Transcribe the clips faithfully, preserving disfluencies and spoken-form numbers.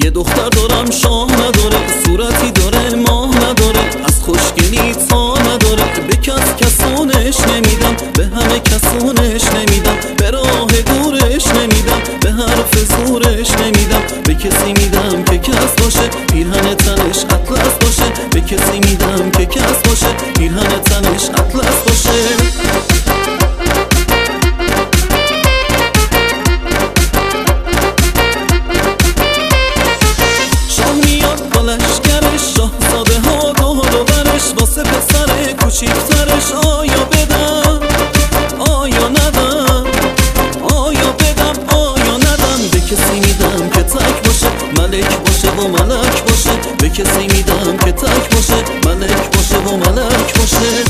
یه دختر دارم شاه نداره، صورتی داره ماه نداره، از خوشگلی تا نداره. به کس کسونش نمیدم، به همه کسونش نمیدم، به راه دورش نمیدم، به حرف زورش نمیدم. به کسی میدم که کس باشه، پیرهن تنش اطلس باشه. به کسی میدم که کس باشه، پیرهن تنش اطلس باشه. شاهزاده ها دور و برش، واسه پسر کوچیکترش. آیا بدم آیا ندم، آیا بدم آیا ندم. به کسی میدم که تک باشه، ملک باشه و ملک باشه. به کسی میدم که تک باشه، ملک باشه و ملک باشه.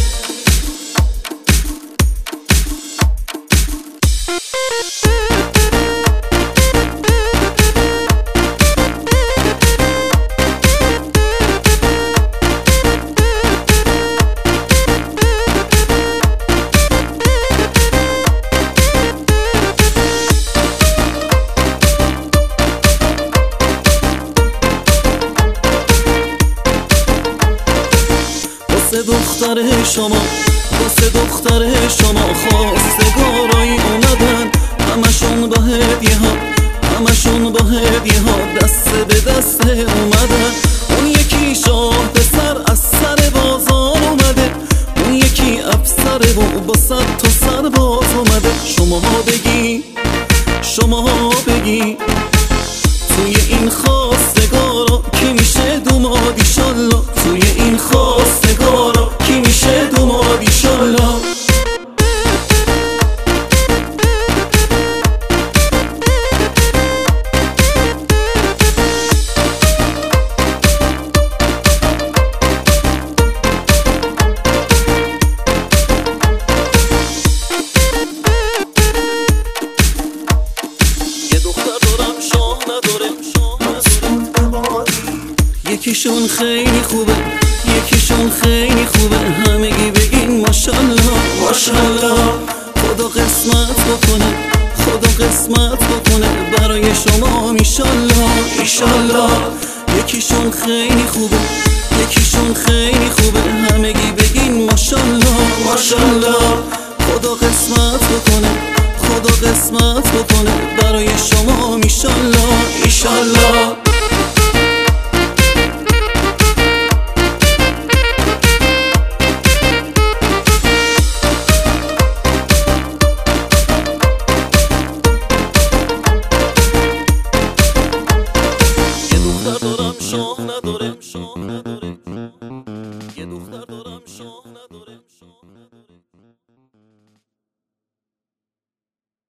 واسه دختر شما، واسه دختر شما خواستگارایی اومدن، همشون با هدیه ها، همشون با هدیه ها دست به دست اومدن. اون یکی شاه پسر از سر بازار اومده، اون یکی افسر و با صد تا سرباز اومده. شما بگی، شما بگی توی این خواستگارا کی میشه دوماد ایشالله؟ توی این خواستگارا کی میشه دوماد ایشالله؟ یکیشون خیلی خوبه، یکیشون خیلی خوبه. همگی بگین ماشالله ماشالله. خدا قسمت بکنه، خدا قسمت بکنه برای شما ایشالله ایشالله. یکیشون خیلی خوبه، یکیشون خیلی خوبه. همگی بگین ماشالله ماشالله. خدا قسمت بکنه، خدا قسمت بکنه برای شما ایشالله ایشالله.